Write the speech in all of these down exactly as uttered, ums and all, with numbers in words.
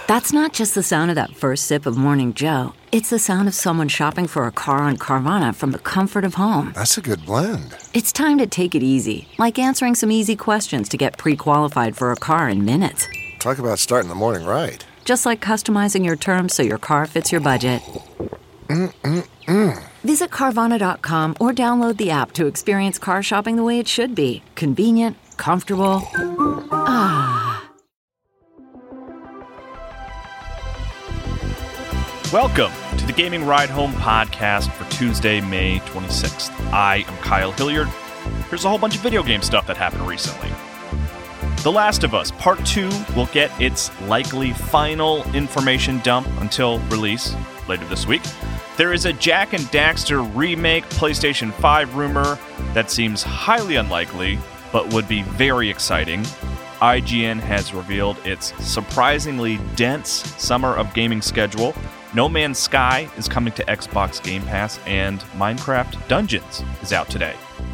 That's not just the sound of that first sip of Morning Joe. It's the sound of someone shopping for a car on Carvana from the comfort of home. That's a good blend. It's time to take it easy, like answering some easy questions to get pre-qualified for a car in minutes. Talk about starting the morning right. Just like customizing your terms so your car fits your budget. Mm-mm-mm. Visit Carvana dot com or download the app to experience car shopping the way it should be. Convenient, comfortable. Ah. Welcome to the Gaming Ride Home podcast for Tuesday, May twenty-sixth. I am Kyle Hilliard. Here's a whole bunch of video game stuff that happened recently. The Last of Us Part two will get its likely final information dump until release later this week. There is a Jak and Daxter remake PlayStation five rumor that seems highly unlikely, but would be very exciting. I G N has revealed its surprisingly dense summer of gaming schedule. No Man's Sky is coming to Xbox Game Pass, and Minecraft Dungeons is out today.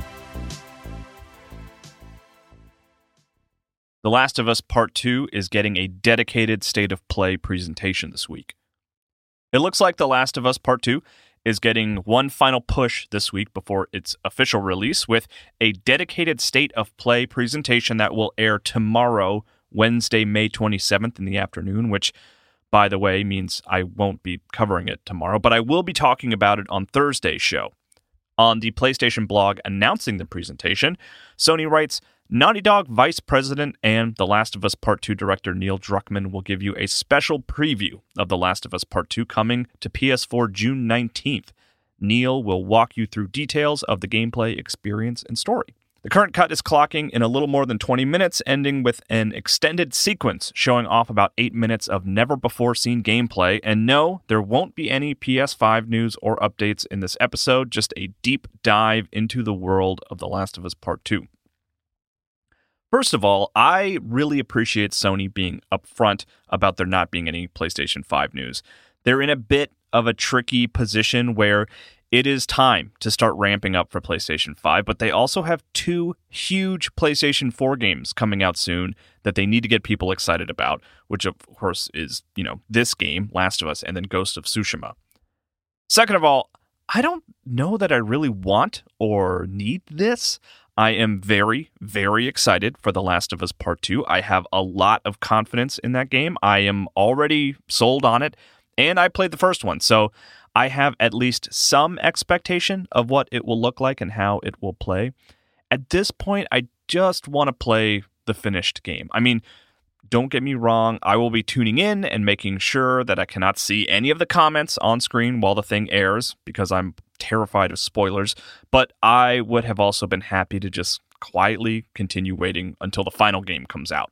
The Last of Us Part two is getting a dedicated State of Play presentation this week. It looks like The Last of Us Part two is getting one final push this week before its official release, with a dedicated State of Play presentation that will air tomorrow, Wednesday, May twenty-seventh in the afternoon, which, by the way, means I won't be covering it tomorrow, but I will be talking about it on Thursday's show. On the PlayStation blog announcing the presentation, Sony writes, Naughty Dog Vice President and The Last of Us Part two director Neil Druckmann will give you a special preview of The Last of Us Part two coming to P S four June nineteenth. Neil will walk you through details of the gameplay, experience, and story. The current cut is clocking in a little more than twenty minutes, ending with an extended sequence showing off about eight minutes of never-before-seen gameplay. And no, there won't be any P S five news or updates in this episode, just a deep dive into the world of The Last of Us Part two. First of all, I really appreciate Sony being upfront about there not being any PlayStation five news. They're in a bit of a tricky position where it is time to start ramping up for PlayStation five, but they also have two huge PlayStation four games coming out soon that they need to get people excited about, which of course is, you know, this game, Last of Us, and then Ghost of Tsushima. Second of all, I don't know that I really want or need this. I am very, very excited for The Last of Us Part two. I have a lot of confidence in that game. I am already sold on it, and I played the first one, so I have at least some expectation of what it will look like and how it will play. At this point, I just want to play the finished game. I mean, don't get me wrong, I will be tuning in and making sure that I cannot see any of the comments on screen while the thing airs, because I'm terrified of spoilers, but I would have also been happy to just quietly continue waiting until the final game comes out.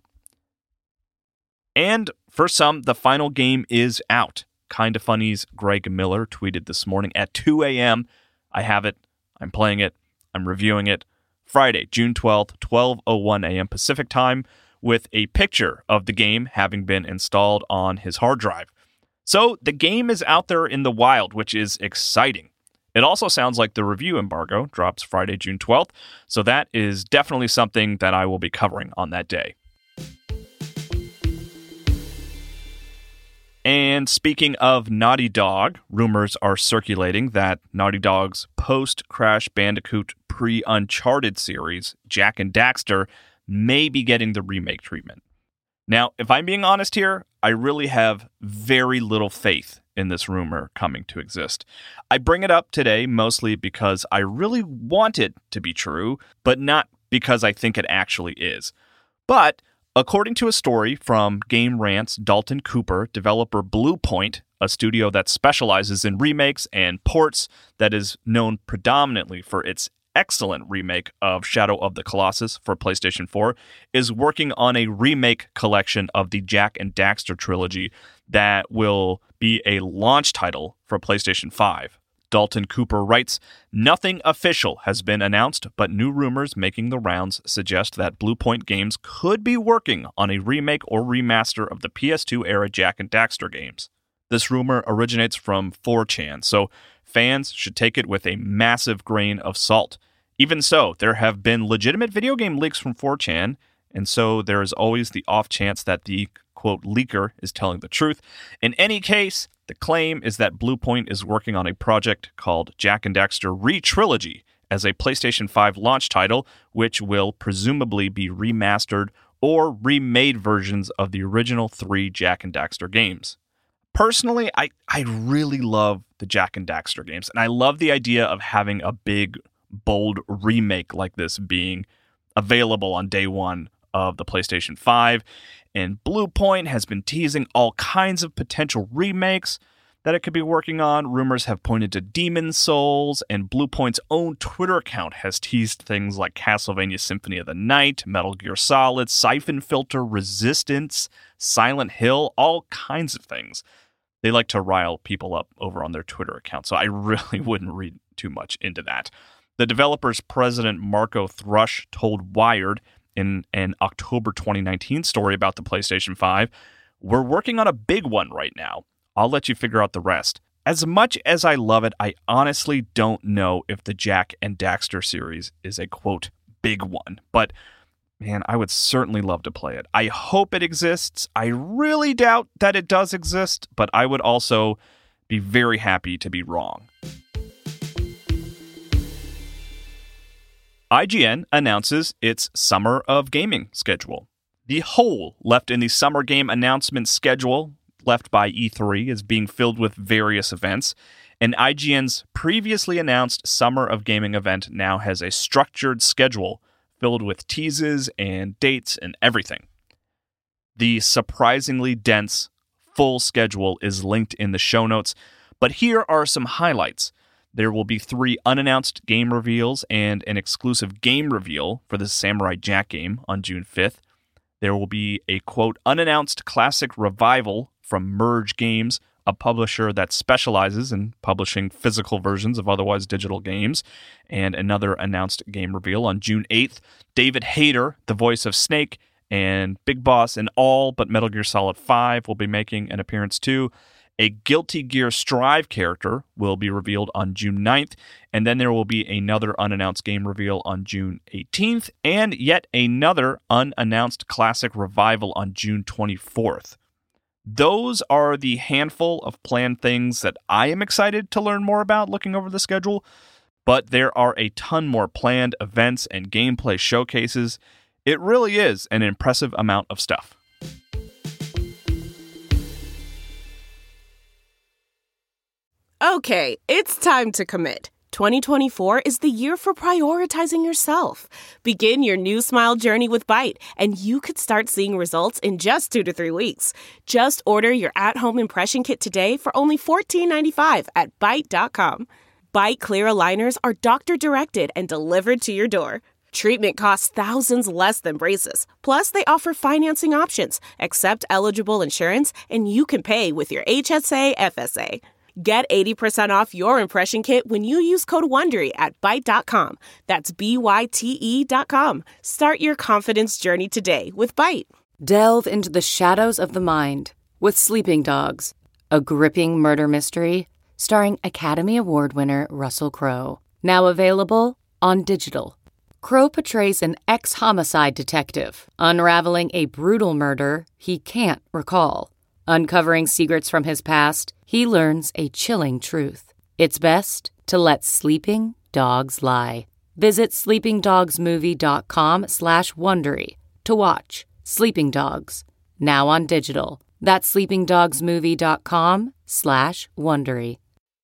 And for some, the final game is out. Kinda Funny's Greg Miller tweeted this morning at two a.m. I have it, I'm playing it, I'm reviewing it. Friday, June twelfth, twelve oh one a.m. Pacific time, with a picture of the game having been installed on his hard drive. So the game is out there in the wild, which is exciting. It also sounds like the review embargo drops Friday, June twelfth, so that is definitely something that I will be covering on that day. And speaking of Naughty Dog, rumors are circulating that Naughty Dog's post-Crash Bandicoot pre-Uncharted series, Jak and Daxter, may be getting the remake treatment. Now, if I'm being honest here, I really have very little faith in this rumor coming to exist. I bring it up today mostly because I really want it to be true, but not because I think it actually is. But according to a story from Game Rant's Dalton Cooper, developer Bluepoint, a studio that specializes in remakes and ports that is known predominantly for its excellent remake of Shadow of the Colossus for PlayStation four, is working on a remake collection of the Jak and Daxter trilogy that will be a launch title for PlayStation five. Dalton Cooper writes, nothing official has been announced, but new rumors making the rounds suggest that Bluepoint Games could be working on a remake or remaster of the P S two era Jak and Daxter games. This rumor originates from four chan, so fans should take it with a massive grain of salt. Even so, there have been legitimate video game leaks from four chan, and so there is always the off chance that the, quote, leaker is telling the truth. In any case, the claim is that Bluepoint is working on a project called Jak and Daxter Re-Trilogy as a PlayStation five launch title, which will presumably be remastered or remade versions of the original three Jak and Daxter games. Personally, I, I really love the Jak and Daxter games, and I love the idea of having a big, bold remake like this being available on day one of the PlayStation five, and Bluepoint has been teasing all kinds of potential remakes that it could be working on. Rumors have pointed to Demon's Souls, and Bluepoint's own Twitter account has teased things like Castlevania Symphony of the Night, Metal Gear Solid, Siphon Filter, Resistance, Silent Hill, all kinds of things. They like to rile people up over on their Twitter account, so I really wouldn't read too much into that. The developer's president, Marco Thrush, told Wired in an October twenty nineteen story about the PlayStation five, "We're working on a big one right now. I'll let you figure out the rest. As much as I love it, I honestly don't know if the Jak and Daxter series is a, quote, big one. But, man, I would certainly love to play it. I hope it exists. I really doubt that it does exist, but I would also be very happy to be wrong." I G N announces its Summer of Gaming schedule. The hole left in the Summer Game announcement schedule left by E three is being filled with various events, and I G N's previously announced Summer of Gaming event now has a structured schedule filled with teases and dates and everything. The surprisingly dense, full schedule is linked in the show notes, but here are some highlights. There will be three unannounced game reveals and an exclusive game reveal for the Samurai Jack game on June fifth. There will be a, quote, unannounced classic revival from Merge Games, a publisher that specializes in publishing physical versions of otherwise digital games, and another announced game reveal on June eighth. David Hayter, the voice of Snake, and Big Boss in all but Metal Gear Solid five will be making an appearance too. A Guilty Gear Strive character will be revealed on June ninth, and then there will be another unannounced game reveal on June eighteenth, and yet another unannounced classic revival on June twenty-fourth. Those are the handful of planned things that I am excited to learn more about looking over the schedule, but there are a ton more planned events and gameplay showcases. It really is an impressive amount of stuff. Okay, it's time to commit. twenty twenty-four is the year for prioritizing yourself. Begin your new smile journey with Byte, and you could start seeing results in just two to three weeks. Just order your at-home impression kit today for only fourteen ninety-five at byte dot com. Byte clear aligners are doctor-directed and delivered to your door. Treatment costs thousands less than braces. Plus, they offer financing options, accept eligible insurance, and you can pay with your H S A F S A. Get eighty percent off your impression kit when you use code WONDERY at byte dot com. That's B Y T E dot com. Start your confidence journey today with Byte. Delve into the shadows of the mind with Sleeping Dogs, a gripping murder mystery starring Academy Award winner Russell Crowe. Now available on digital. Crowe portrays an ex-homicide detective unraveling a brutal murder he can't recall. Uncovering secrets from his past, he learns a chilling truth. It's best to let sleeping dogs lie. Visit sleepingdogsmovie.com slash Wondery to watch Sleeping Dogs, now on digital. That's sleepingdogsmovie.com slash Wondery.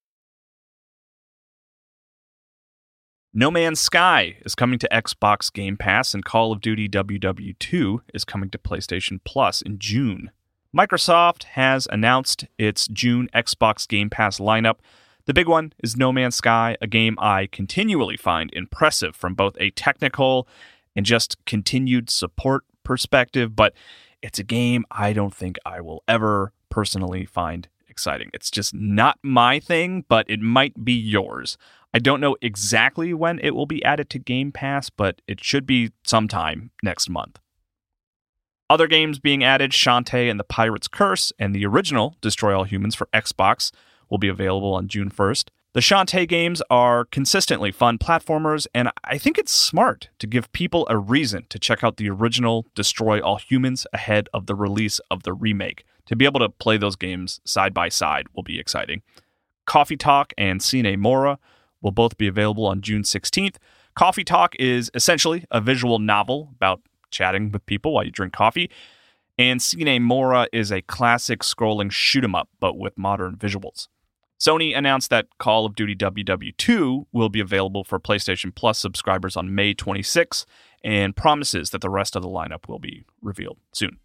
No Man's Sky is coming to Xbox Game Pass, and Call of Duty W W two is coming to PlayStation Plus in June. Microsoft has announced its June Xbox Game Pass lineup. The big one is No Man's Sky, a game I continually find impressive from both a technical and just continued support perspective, but it's a game I don't think I will ever personally find exciting. It's just not my thing, but it might be yours. I don't know exactly when it will be added to Game Pass, but it should be sometime next month. Other games being added, Shantae and the Pirate's Curse and the original Destroy All Humans for Xbox will be available on June first. The Shantae games are consistently fun platformers, and I think it's smart to give people a reason to check out the original Destroy All Humans ahead of the release of the remake. To be able to play those games side by side will be exciting. Coffee Talk and Sine Mora will both be available on June sixteenth. Coffee Talk is essentially a visual novel about chatting with people while you drink coffee, and Sine Mora is a classic scrolling shoot-'em-up, but with modern visuals. Sony announced that Call of Duty W W two will be available for PlayStation Plus subscribers on May twenty-sixth, and promises that the rest of the lineup will be revealed soon.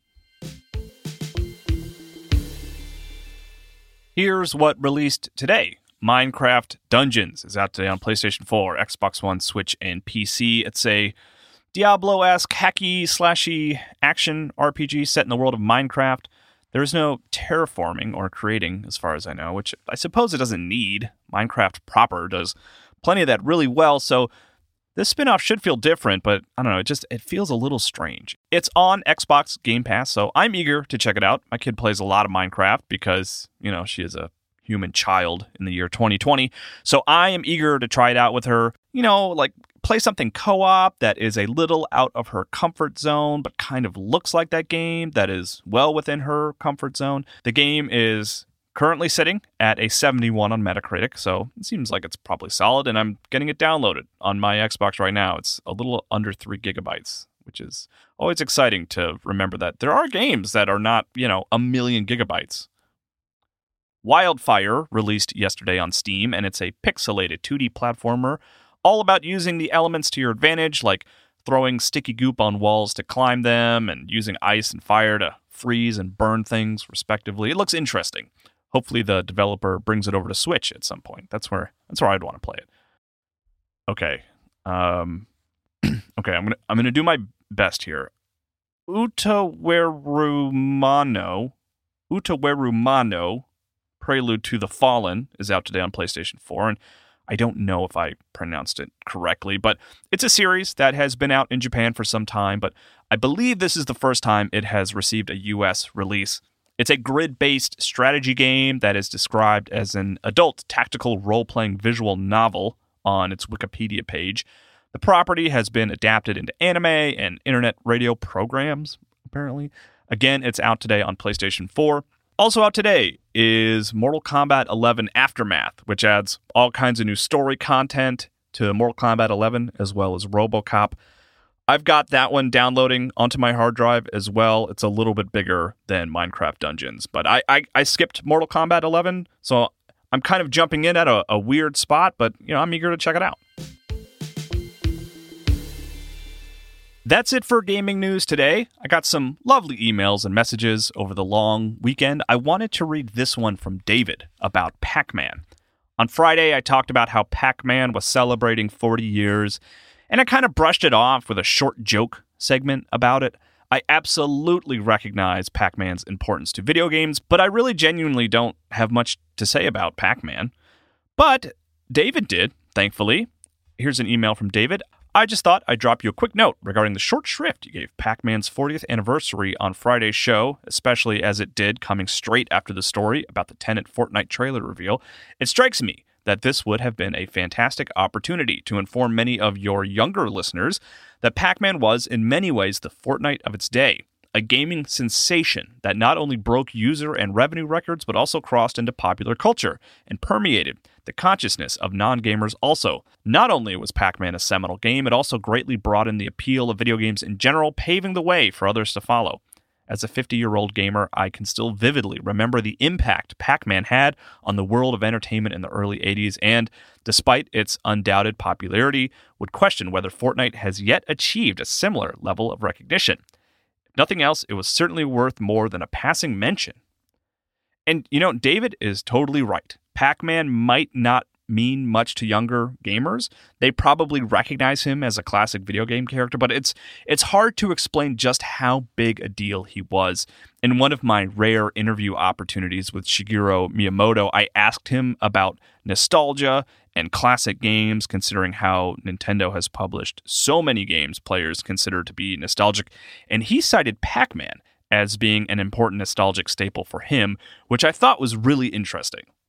Here's what released today. Minecraft Dungeons is out today on PlayStation four, Xbox One, Switch, and P C. It's a Diablo-esque hacky slashy action R P G set in the world of Minecraft. There is no terraforming or creating, as far as I know, which I suppose it doesn't need. Minecraft proper does plenty of that really well, so this spin-off should feel different, but I don't know, it just it feels a little strange. It's on Xbox Game Pass, so I'm eager to check it out. My kid plays a lot of Minecraft because, you know, she is a human child in the year twenty twenty, so I am eager to try it out with her. You know, like, play something co-op that is a little out of her comfort zone, but kind of looks like that game, that is well within her comfort zone. The game is currently sitting at a seventy-one on Metacritic, so it seems like it's probably solid, and I'm getting it downloaded on my Xbox right now. It's a little under three gigabytes, which is always exciting to remember that there are games that are not, you know, a million gigabytes. Wildfire released yesterday on Steam, and it's a pixelated two D platformer all about using the elements to your advantage, like throwing sticky goop on walls to climb them and using ice and fire to freeze and burn things, respectively. It looks interesting. Hopefully the developer brings it over to Switch at some point. That's where that's where I'd want to play it. Okay. Um, okay, I'm gonna I'm gonna do my best here. Utawerumano, Utawerumano, Prelude to the Fallen is out today on PlayStation four, and I don't know if I pronounced it correctly, but it's a series that has been out in Japan for some time, but I believe this is the first time it has received a U S release. It's a grid-based strategy game that is described as an adult tactical role-playing visual novel on its Wikipedia page. The property has been adapted into anime and internet radio programs, apparently. Again, it's out today on PlayStation four. Also out today is Mortal Kombat eleven Aftermath, which adds all kinds of new story content to Mortal Kombat eleven, as well as RoboCop. I've got that one downloading onto my hard drive as well. It's a little bit bigger than Minecraft Dungeons, but I I, I skipped Mortal Kombat eleven, so I'm kind of jumping in at a, a weird spot, but you know I'm eager to check it out. That's it for gaming news today. I got some lovely emails and messages over the long weekend. I wanted to read this one from David about Pac-Man. On Friday, I talked about how Pac-Man was celebrating forty years, and I kind of brushed it off with a short joke segment about it. I absolutely recognize Pac-Man's importance to video games, but I really genuinely don't have much to say about Pac-Man. But David did, thankfully. Here's an email from David. I just thought I'd drop you a quick note regarding the short shrift you gave Pac-Man's fortieth anniversary on Friday's show, especially as it did coming straight after the story about the Tenet Fortnite trailer reveal. It strikes me that this would have been a fantastic opportunity to inform many of your younger listeners that Pac-Man was, in many ways, the Fortnite of its day, a gaming sensation that not only broke user and revenue records, but also crossed into popular culture and permeated the consciousness of non-gamers also. Not only was Pac-Man a seminal game, it also greatly broadened the appeal of video games in general, paving the way for others to follow. As a fifty-year-old gamer, I can still vividly remember the impact Pac-Man had on the world of entertainment in the early eighties, and, despite its undoubted popularity, would question whether Fortnite has yet achieved a similar level of recognition. If nothing else, it was certainly worth more than a passing mention. And, you know, David is totally right. Pac-Man might not mean much to younger gamers. They probably recognize him as a classic video game character, but it's it's hard to explain just how big a deal he was. In one of my rare interview opportunities with Shigeru Miyamoto, I asked him about nostalgia and classic games, considering how Nintendo has published so many games players consider to be nostalgic, and he cited Pac-Man as being an important nostalgic staple for him, which I thought was really interesting.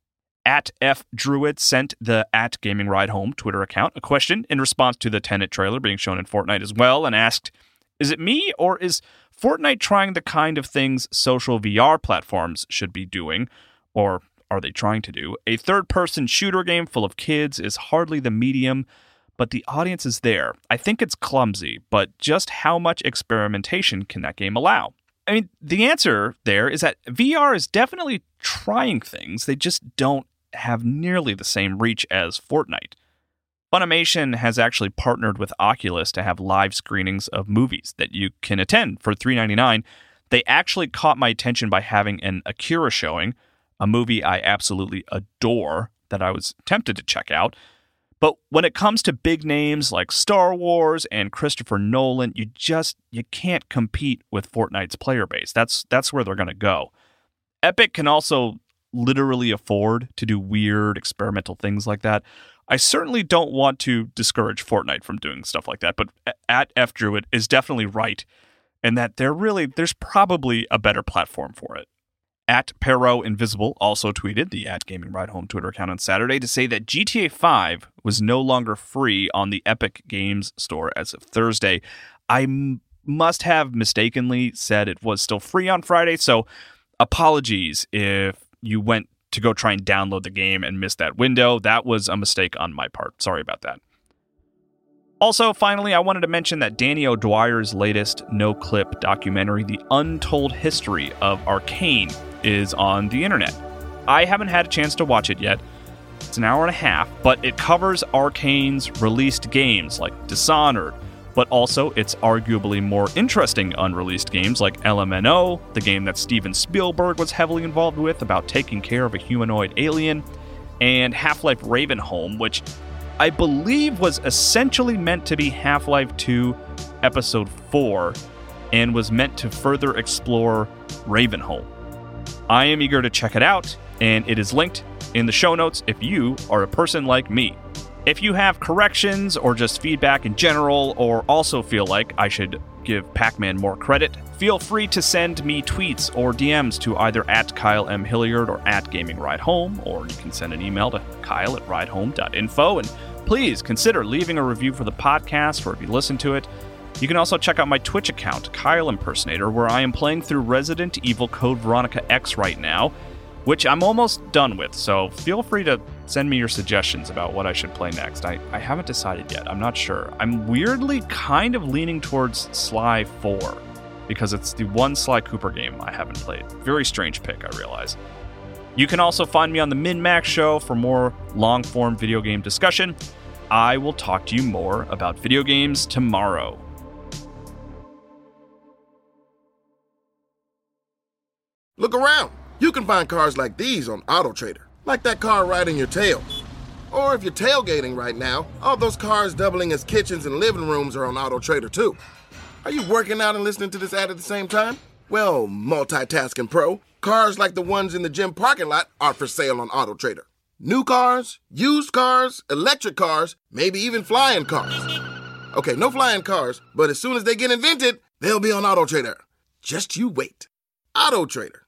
At F Druid sent the at Gaming Ride Home Twitter account a question in response to the Tenet trailer being shown in Fortnite as well, and asked, is it me, or is Fortnite trying the kind of things social V R platforms should be doing, or are they trying to do? A third-person shooter game full of kids is hardly the medium, but the audience is there. I think it's clumsy, but just how much experimentation can that game allow? I mean, the answer there is that V R is definitely trying things. They just don't have nearly the same reach as Fortnite. Funimation has actually partnered with Oculus to have live screenings of movies that you can attend for three dollars and ninety-nine cents. They actually caught my attention by having an Akira showing, a movie I absolutely adore that I was tempted to check out. But when it comes to big names like Star Wars and Christopher Nolan, you just you can't compete with Fortnite's player base. That's that's where they're going to go. Epic can also literally afford to do weird experimental things like that. I certainly don't want to discourage Fortnite from doing stuff like that, but at F Druid is definitely right in that there really there's probably a better platform for it. At Perot Invisible also tweeted, the at Gaming Ride Home Twitter account on Saturday, to say that G T A five was no longer free on the Epic Games Store as of Thursday. I m- must have mistakenly said it was still free on Friday, so apologies if you went to go try and download the game and missed that window. That was a mistake on my part. Sorry about that. Also, finally, I wanted to mention that Danny O'Dwyer's latest no-clip documentary, The Untold History of Arcane, is on the internet. I haven't had a chance to watch it yet. It's an hour and a half, but it covers Arcane's released games like Dishonored, but also its arguably more interesting unreleased games like L M N O, the game that Steven Spielberg was heavily involved with about taking care of a humanoid alien, and Half-Life Ravenholm, which I believe was essentially meant to be Half-Life two Episode four and was meant to further explore Ravenholm. I am eager to check it out, and it is linked in the show notes if you are a person like me. If you have corrections or just feedback in general, or also feel like I should give Pac-Man more credit, feel free to send me tweets or D Ms to either at Kyle M. Hilliard or at Gaming Ride Home, or you can send an email to kyle at ridehome dot info, and please consider leaving a review for the podcast, or if you listen to it. You can also check out my Twitch account, Kyle Impersonator, where I am playing through Resident Evil Code Veronica X right now, which I'm almost done with, so feel free to send me your suggestions about what I should play next. I, I haven't decided yet. I'm not sure. I'm weirdly kind of leaning towards Sly four, because it's the one Sly Cooper game I haven't played. Very strange pick, I realize. You can also find me on the Min-Max Show for more long-form video game discussion. I will talk to you more about video games tomorrow. Look around. You can find cars like these on AutoTrader, like that car riding your tail. Or if you're tailgating right now, all those cars doubling as kitchens and living rooms are on AutoTrader too. Are you working out and listening to this ad at the same time? Well, multitasking pro, cars like the ones in the gym parking lot are for sale on AutoTrader. New cars, used cars, electric cars, maybe even flying cars. Okay, no flying cars, but as soon as they get invented, they'll be on AutoTrader. Just you wait. AutoTrader.